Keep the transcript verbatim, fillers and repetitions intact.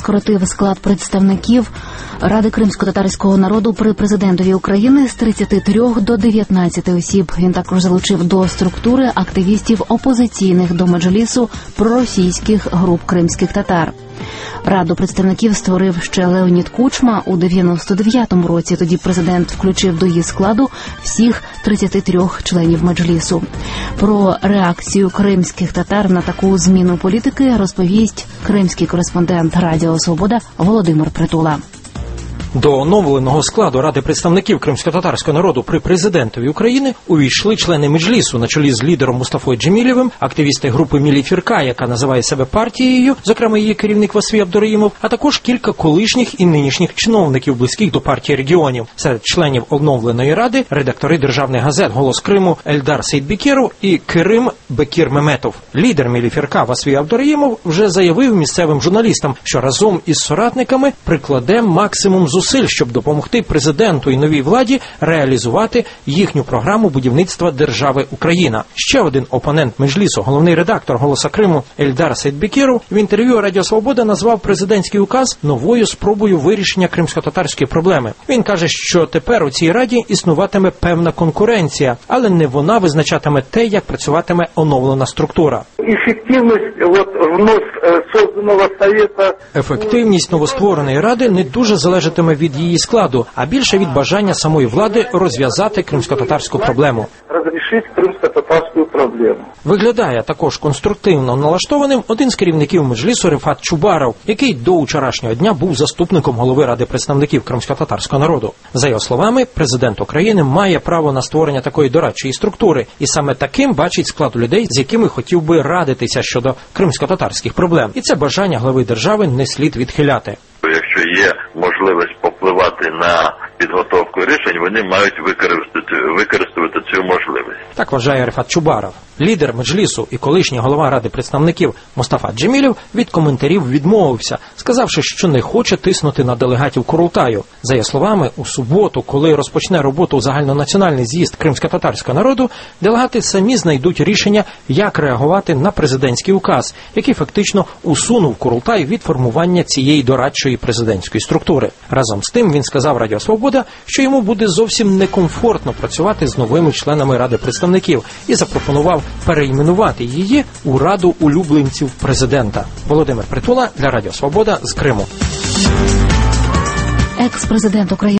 скоротив склад представників Ради кримсько-татарського народу при президентові України з тридцяти трьох до дев'ятнадцяти осіб. Він також залучив до структури активістів опозиційних до Меджлісу проросійських груп кримських татар. Раду представників створив ще Леонід Кучма у дев'яносто дев'ятому році. Тоді президент включив до її складу всіх тридцяти трьох членів Меджлісу. Про реакцію кримських татар на таку зміну політики розповість кримський кореспондент Радіо Свобода Володимир Притула. До оновленого складу Ради представників кримсько-татарського народу при президентові України увійшли члени Меджлісу на чолі з лідером Мустафою Джемілєвим, активісти групи Мілі Фірка, яка називає себе партією, зокрема її керівник Васфій Абдураїмов, а також кілька колишніх і нинішніх чиновників, близьких до партії регіонів. Серед членів оновленої ради редактори державних газет «Голос Криму» Ельдар Сейдбекіров і Керим Бекір Меметов. Лідер Мілі Фірка Васфій Абдураїмов вже заявив місцевим журналістам, що разом із соратниками прикладе максимум зусиль, щоб допомогти президенту і новій владі реалізувати їхню програму будівництва держави Україна. Ще один опонент Меджлісу, головний редактор «Голоса Криму» Ельдар Сейдбекіров, в інтерв'ю Радіо Свобода назвав президентський указ новою спробою вирішення кримсько-татарської проблеми. Він каже, що тепер у цій раді існуватиме певна конкуренція, але не вона визначатиме те, як працюватиме оновлена структура. Ефективність вот, вновь созданого совета... Ефективність новоствореної ради не дуже залежатиме від її складу, а більше від бажання самої влади розв'язати кримсько-татарську проблему. Розрішити кримсько-татарську проблему. Виглядає також конструктивно налаштованим один з керівників Меджлісу Рефат Чубаров, який до вчорашнього дня був заступником голови Ради представників кримсько-татарського народу. За його словами, президент України має право на створення такої дорадчої структури, і саме таким бачить склад людей, з якими хотів би радитися щодо кримсько-татарських проблем. І це бажання глави держави не слід відхиляти. Якщо є можливість попливати на підготовку рішень, вони мають використати, використати цю можливість. Так вважає Рефат Чубаров. Лідер Меджлісу і колишній голова Ради представників Мустафа Джемілєв від коментарів відмовився, сказавши, що не хоче тиснути на делегатів Курултаю. За її словами, у суботу, коли розпочне роботу загальнонаціональний з'їзд кримсько-татарського народу, делегати самі знайдуть рішення, як реагувати на президентський указ, який фактично усунув Курултай від формування цієї дорадчої президентської структури. Разом з тим він сказав Радіо Свобода, що йому буде зовсім некомфортно працювати з новими членами Ради представників і запропонував перейменувати її у Раду улюбленців президента. Володимир Притула для Радіо Свобода з Криму. Екс-президент України